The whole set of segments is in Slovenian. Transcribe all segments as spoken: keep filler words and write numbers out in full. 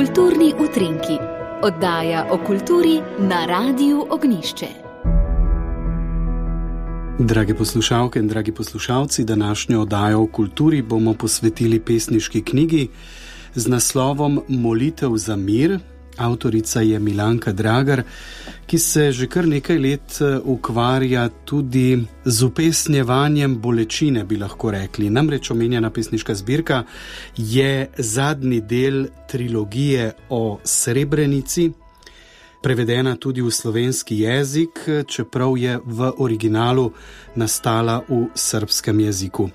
Kulturni utrinki, oddaja o kulturi na Radiu Ognjišče. Drage poslušalke in dragi poslušalci, današnjo oddajo o kulturi bomo posvetili pesniški knjigi z naslovom Molitev za mir. Avtorica je Milanka Dragar, ki se že kar nekaj let ukvarja tudi z upesnjevanjem bolečine, bi lahko rekli. Namreč omenjena pesniška zbirka je zadnji del trilogije o Srebrenici, prevedena tudi v slovenski jezik, čeprav je v originalu nastala v srbskem jeziku.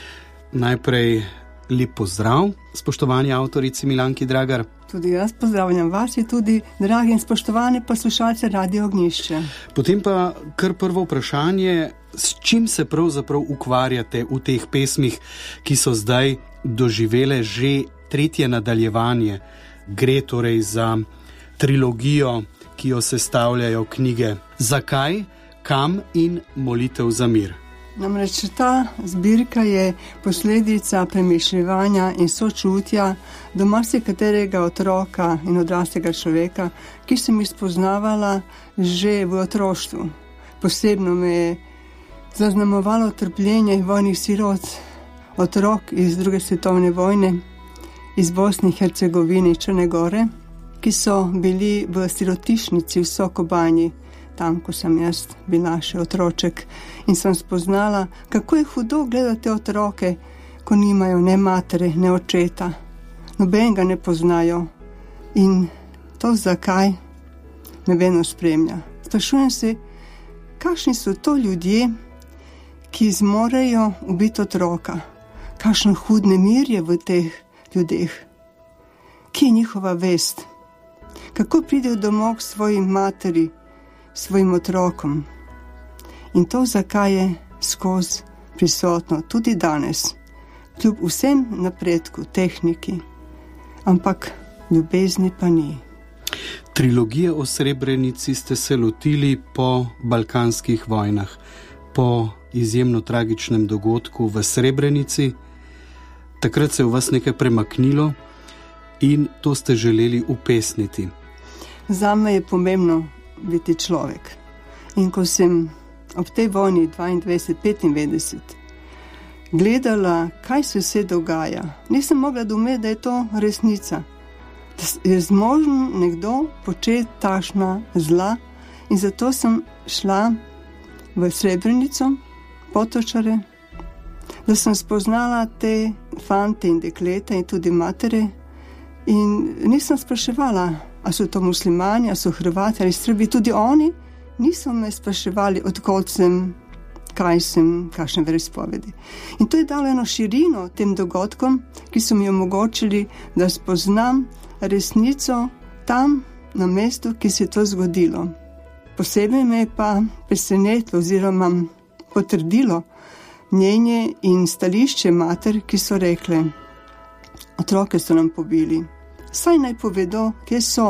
Najprej lep pozdrav, spoštovani avtorici Milanki Dragar. Tudi jaz pozdravljam vas in tudi dragi in spoštovane poslušalce Radio Ognjišče. Potem pa kar prvo vprašanje, s čim se pravzaprav ukvarjate v teh pesmih, ki so zdaj doživele že tretje nadaljevanje? Gre torej za trilogijo, ki jo sestavljajo knjige Zakaj, kam in Molitev za mir. Namreč ta zbirka je posledica premišljevanja in sočutja do marsikaterega otroka in odraslega človeka, ki sem jih spoznavala že v otroštvu. Posebno me je zaznamovalo trpljenje vojnih sirot, otrok iz druge svetovne vojne, iz Bosne in Hercegovine, Črne Gore, ki so bili v sirotišnici v Sokobanji, tam, ko sem jaz bila še otroček, in sem spoznala, kako je hudo gledati otroke, ko nimajo ne matere, ne očeta. Nobenega ne poznajo. In to zakaj me vedno spremlja. Sprašujem se, kakšni so to ljudje, ki zmorejo ubiti otroka? Kakšen hud nemir je v teh ljudeh? Kje je njihova vest? Kako pridejo domov k svojim materi, svojim otrokom? In to zakaj je skozi prisotno tudi danes, kljub vsem napredku, tehniki, ampak ljubezni pa ni. Trilogije o Srebrenici ste se lotili po balkanskih vojnah, po izjemno tragičnem dogodku v Srebrenici. Takrat se je v vas nekaj premaknilo in to ste želeli upesniti. Zame je pomembno biti človek. In ko sem ob tej vojni dvaindvajset petindevetdeset gledala, kaj se vse dogaja, nisem mogla dometi, da je to resnica. Da je zmožen nekdo početi takšna zla, in zato sem šla v Srebrenico, Potočare, da sem spoznala te fante in dekleta in tudi matere, in nisem spraševala, a so to muslimani, a so Hrvati ali Srbi. Tudi oni niso me spraševali, odkot sem, kaj sem, kakšne veroizpovedi. In to je dalo eno širino tem dogodkom, ki so mi omogočili, da spoznam resnico tam, na mestu, ki se je to zgodilo. Posebej me je pa presenetilo oziroma potrdilo mnenje in stališče mater, ki so rekle, otroke so nam pobili. Saj naj povedo, kje so.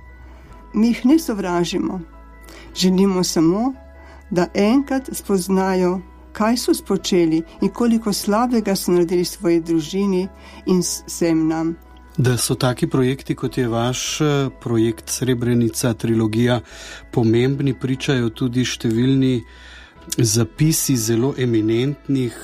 Mi jih ne sovražimo. Želimo samo, da enkrat spoznajo, kaj so spočeli in koliko slabega so naredili svoji družini in vsem nam. Da so taki projekti, kot je vaš projekt Srebrenica, trilogija, pomembni, pričajo tudi številni zapisi zelo eminentnih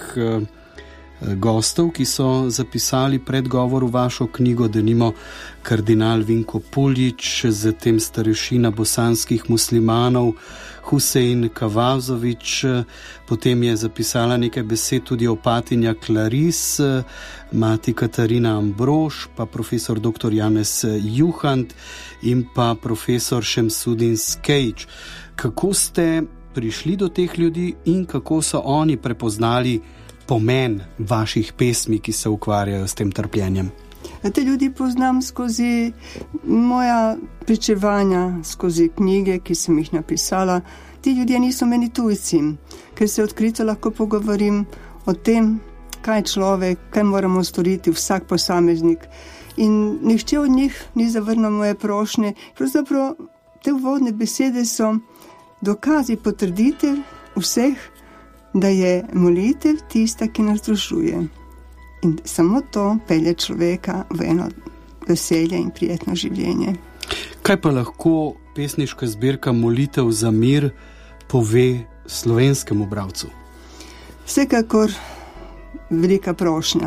gostov, ki so zapisali predgovor v vašo knjigo, denimo kardinal Vinko Puljić, zatem starešina bosanskih muslimanov Husein Kavazović, potem je zapisala nekaj besed tudi opatinja Klaris, mati Katarina Ambrož, pa profesor doktor Janez Juhant in pa profesor Šemsudin Skejč. Kako ste prišli do teh ljudi in kako so oni prepoznali pomen vaših pesmi, ki se ukvarjajo s tem trpljenjem? Te ljudi poznam skozi moja pričevanja, skozi knjige, ki sem jih napisala. Ti ljudje niso meni tujci, ker se odkrito lahko pogovorim o tem, kaj je človek, kaj moramo storiti vsak posameznik. In nihče od njih ni zavrnil moje prošnje. Pravzaprav te uvodne besede so dokazi, potrditev vseh, da je molitev tista, ki nas združuje. In samo to pelje človeka v eno veselje in prijetno življenje. Kaj pa lahko pesniška zbirka Molitev za mir pove slovenskemu bralcu? Vsekakor velika prošnja,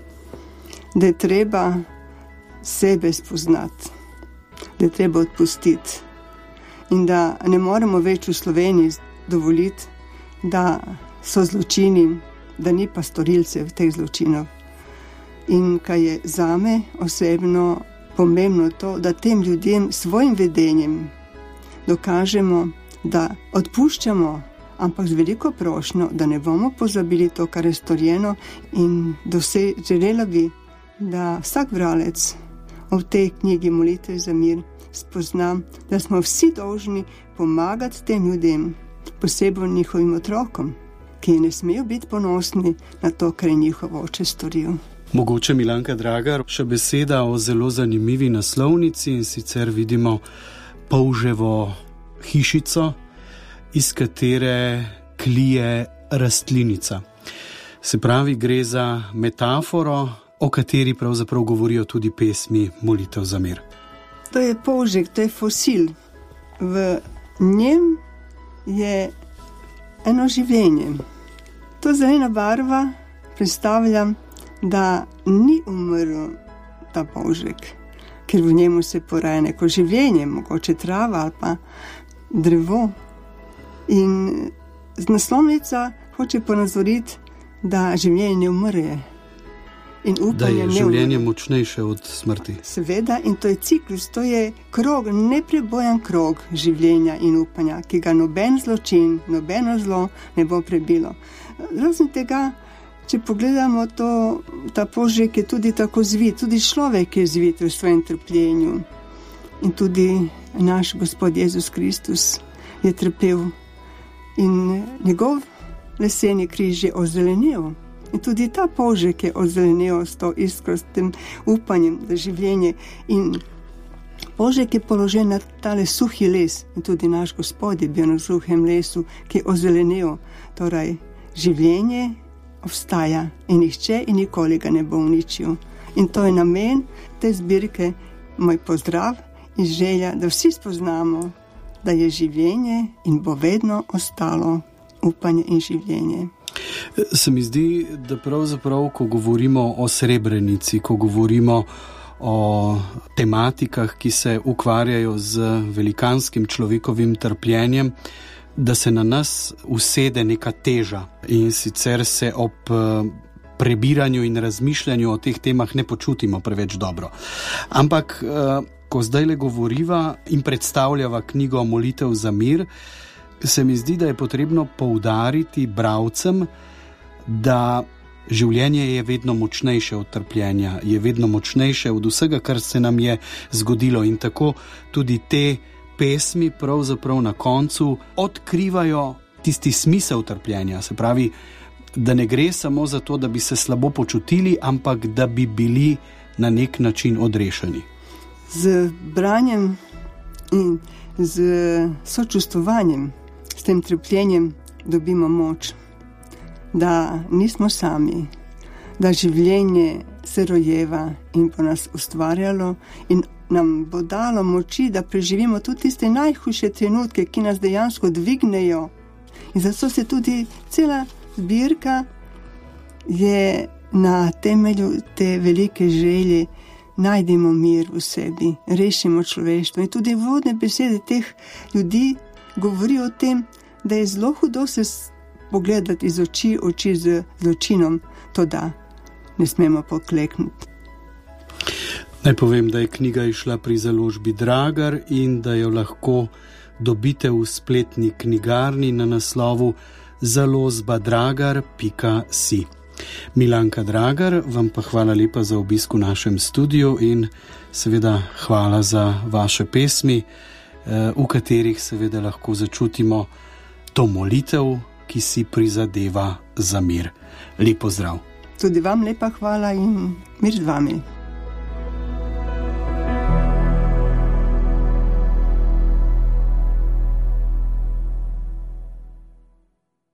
da je treba sebe spoznati, da je treba odpustiti in da ne moremo več v Sloveniji dovoliti, da so zločini, da ni pa storilcev teh zločinov. In kaj je zame osebno pomembno to, da tem ljudem svojim vedenjem dokažemo, da odpuščamo, ampak z veliko prošnjo, da ne bomo pozabili to, kar je storjeno, in dosej želela bi, da vsak bralec v tej knjigi Molitev za mir spozna, da smo vsi dolžni pomagati tem ljudem, posebej njihovim otrokom, ki ne smejo biti ponosni na to, kar je njihov oče storil. Mogoče, Milanka Dragar, še beseda o zelo zanimivi naslovnici, in sicer vidimo polževo hišico, iz katere klije rastlinica. Se pravi, gre za metaforo, o kateri pravzaprav govorijo tudi pesmi Molitev za mir. To je polžek, to je fosil. V njem je eno življenje. To zelena barva predstavlja, da ni umrl ta polžek, ker v njemu se poraja neko življenje, mogoče trava ali pa drevo. In naslovnica hoče ponazoriti, da življenje ne umre. In da je življenje močnejše od smrti. Seveda, in to je ciklus, to je krog, neprebojan krog življenja in upanja, ki ga noben zločin, nobeno zlo ne bo prebilo. Razen tega, če pogledamo to, ta polžek je tudi tako zvit, tudi človek je zvit v svojem trpljenju. In tudi naš Gospod Jezus Kristus je trpel in njegov leseni križ je ozelenel. In tudi ta polžek je ozelenel s to iskro, s tem upanjem za življenje. In polžek je položen na tale suhi les. In tudi naš Gospod je bil na suhem lesu, ki je ozelenel. Torej, življenje obstaja in nihče in nikoli ga ne bo uničil. In to je namen te zbirke, moj pozdrav in želja, da vsi spoznamo, da je življenje in bo vedno ostalo upanje in življenje. Se mi zdi, da pravzaprav, ko govorimo o Srebrenici, ko govorimo o tematikah, ki se ukvarjajo z velikanskim človekovim trpljenjem, da se na nas usede neka teža in sicer se ob prebiranju in razmišljanju o teh temah ne počutimo preveč dobro. Ampak, ko zdajle govoriva in predstavljava knjigo Molitev za mir, se mi zdi, da je potrebno poudariti bralcem, da življenje je vedno močnejše od trpljenja, je vedno močnejše od vsega, kar se nam je zgodilo, in tako tudi te pesmi pravzaprav na koncu odkrivajo tisti smisel trpljenja. Se pravi, da ne gre samo za to, da bi se slabo počutili, ampak da bi bili na nek način odrešeni. Z branjem in z sočustvovanjem s tem trpljenjem dobimo moč, da nismo sami, da življenje se rojeva in bo nas ustvarjalo in nam bo dalo moči, da preživimo tudi tiste najhujše trenutke, ki nas dejansko dvignejo. In zato se tudi cela zbirka je na temelju te velike želje, najdemo mir v sebi, rešimo človeštvo. In tudi vodne besede teh ljudi govori o tem, da je zelo hudo se pogledati iz oči oči z zločinom, to da ne smemo pokleknuti. Naj povem, da je knjiga išla pri založbi Dragar in da jo lahko dobite v spletni knjigarni na naslovu založba dragar pika si. Milanka Dragar, vam pa hvala lepa za obisk v našem studiu in seveda hvala za vaše pesmi, v katerih seveda lahko začutimo to molitev, ki si prizadeva za mir. Lep pozdrav. Tudi vam lepa hvala in mir z vami.